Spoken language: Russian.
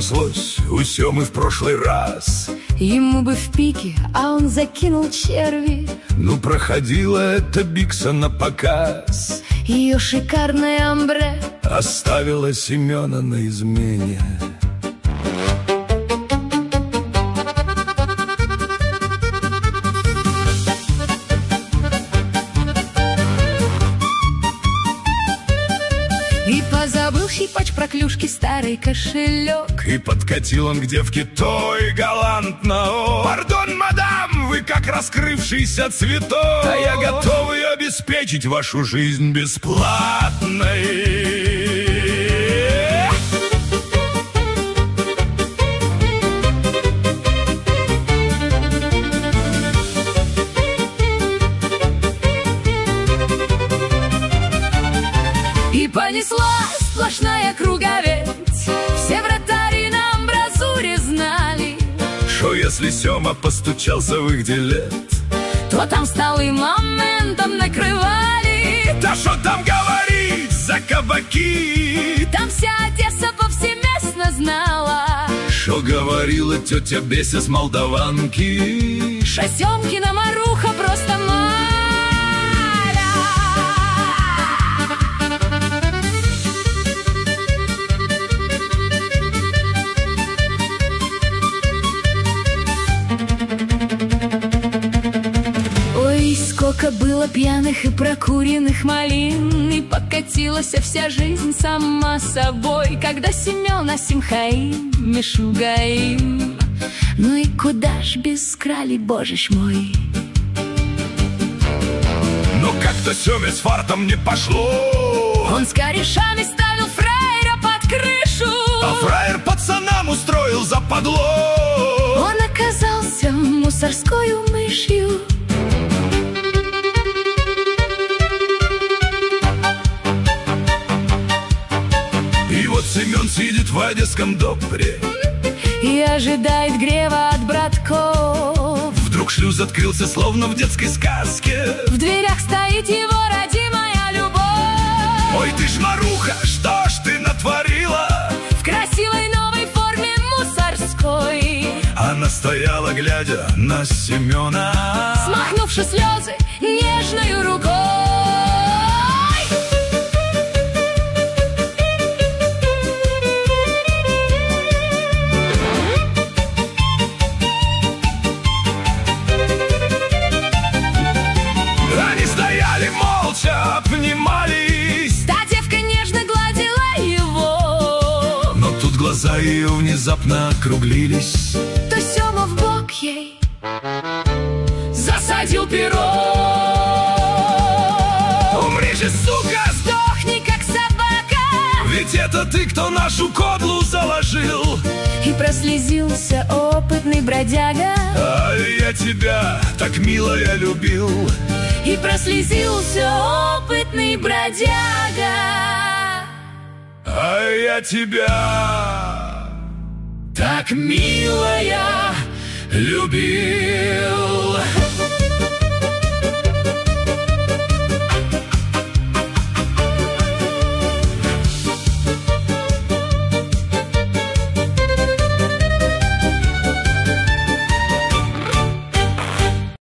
срослось у Семы в прошлый раз. Ему бы в пике, а он закинул черви. Ну, проходила эта бикса на показ. Ее шикарное амбре оставила Семена на измене. И позабыл щипач про клюшки старый кошелек. И подкатил он к девке той галантно: «О, пардон, мадам, вы как раскрывшийся цветок, а я готов ее обеспечить вашу жизнь бесплатной». И понеслась сплошная круговерть. Все вратари на амбразуре знали, что если Сема постучался в их делет, то там столы моментом накрывали. да что там говорить за кабаки, Там вся Одесса повсеместно знала, что говорила тетя Беся с Молдаванки. Семкина Маруха просто маля. Ой, сколько было пьяных и прокуренных малин, и покатилась вся жизнь сама собой, когда Семен Асимхаим Мишугаим. Ну и куда ж без крали, боже ж мой. Но как-то Семе с фартом не пошло. Он с корешами ставил фраера под крышу, А фраер пацанам устроил западло. он оказался мусорскою мышью. И вот Семен сидит в одесском добре, И ожидает грева от братков. вдруг шлюз открылся, словно в детской сказке. В дверях стоит его родимая любовь. Ой, ты ж, Маруха, что ж ты натворила? В красивой новой форме мусорской, Она стояла, глядя на Семена, смахнувши слезы нежною рукой. Они стояли молча, обнимались. Та девка нежно гладила его, Но тут глаза ее внезапно округлились. то Сема в бок ей засадил перо. Умри же, сука, Сдохни, как собака. ведь это ты, кто нашу кодлу заложил. И прослезился опытный бродяга, А я тебя так мило я любил. и прослезился опытный бродяга. А я тебя так мило я любил.